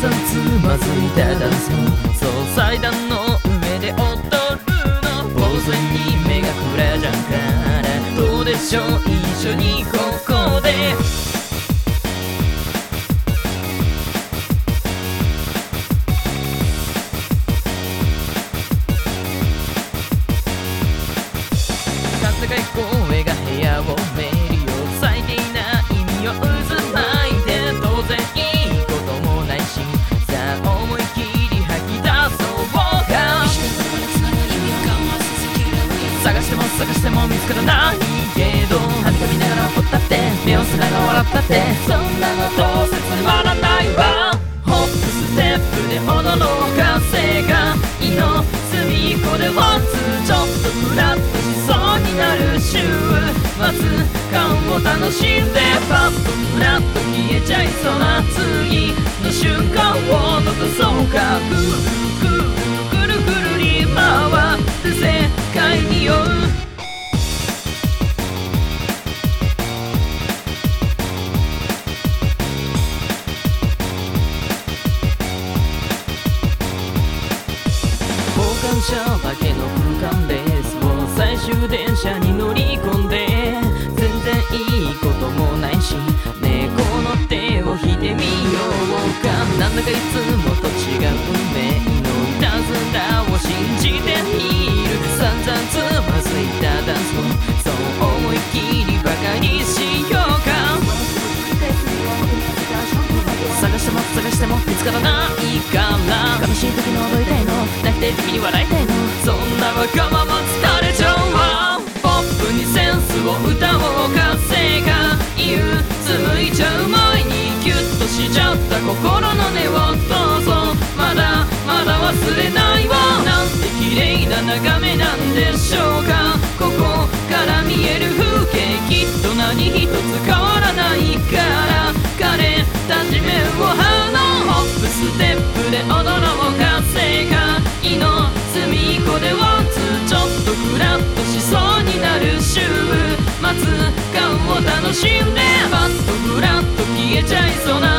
々つまずいたダンスもそう祭壇の上で踊るの呆然に目がくらじゃんからどうでしょう一緒にここで風が声が部屋をめりよ咲いていない匂い渦巻いて当然いいこともないしさあ思い切り吐き出そうか探しても見つからないけどはにかみながら怒ったって目をすながら笑ったってそんなのどうせつまらないわホップステップで踊ろうか世界の隅っこでワンツーちょっとフラッとしそうになる週末感を楽しんでパッとフラッと消えちゃいそうな次の瞬間を残そうかぐるぐるぐるぐるり回る世界に酔う交換車だけの空間レースを最終電車に乗り込んで全然いいこともないし猫の手を引いてみようかなんだかいつもと違う運命のいたずらを信じている散々つまずいたダンスをそう思い切りバカにしようか探しても見つからないから悲しい時に踊りたいの泣きたい時に笑いたいのそんなわがまま疲れちゃうわポップにセンスを歌おうか世界紡いちゃう前にギュッとしちゃった心の根をどうぞまだ忘れないわなんて綺麗な眺めなんでしょうかここから見える風景きっと何一つ変わらないから彼たち目を張のホップステップで踊ろうか世界の隅っこでワンツーちょっとフラッとしそうになる週末感を楽しんでパッとフラッと消えちゃいそうな